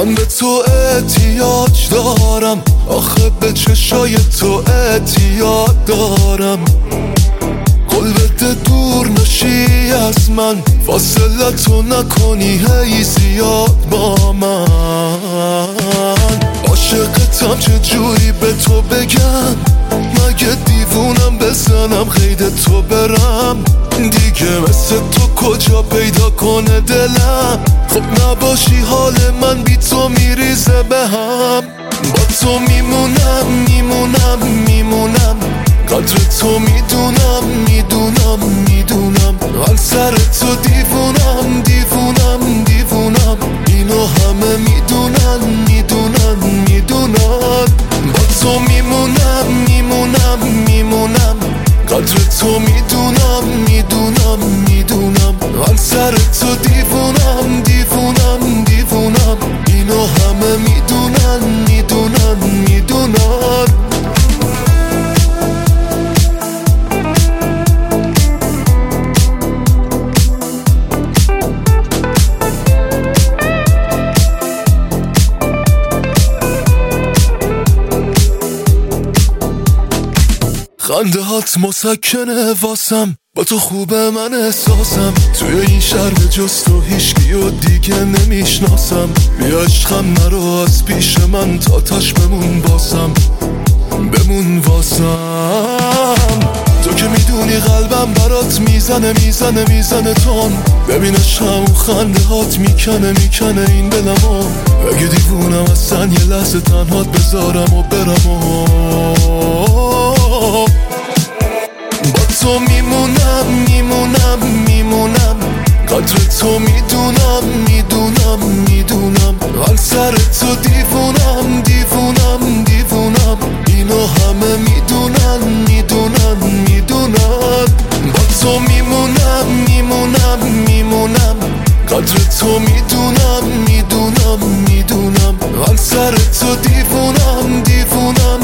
من به تو احتیاج دارم، آخه به چشای تو اعتیاد دارم. قول بده دور نشی از من، فاصله تو نکنی هی زیاد با من. عاشقتم چجوری به تو بگم، مگه دیوونم بزنم قید تو برم. دیگه مثل تو کجا پیدا کنه دلم، خب نباشی حال من بی تو میریزه به هم. با تو میمونم میمونم میمونم، قدر تو میدونم میدونم میدونم. من سر تو دیوونم دیوونم دیوونم، اینو همه میدونن میدونن میدونن. با تو میمونم میمونم میمونم، قدر تو میدونم میدونم میدونم. من سر تو دیوونم دیوونم دیوونم، اینو همه میدونن میدونن میدونن. خنده هات مسکنه واسم، با تو خوبه من احساسم. توی این شهر به جز تو هیچکی و دیگه نمیشناسم. بیا عشقم نرو از پیش من، تا تاش بمون باسم بمون واسم. تو که میدونی قلبم برات میزنه میزنه میزنه تون. ببین عشقم و خنده هات میکنه میکنه این دلمو. اگه دیوونم اصلا یه لحظه تنهات بذارم و برم و با تو میمونم میمونم میمونم، قدر تو میدونم میدونم میدونم. من سر تو دیوونم دیوونم دیوونم، اینو همه میدونن میدونن میدونن. با تو میمونم میمونم میمونم، قدر تو میدونم میدونم میدونم. من سر تو دیوونم دیوونم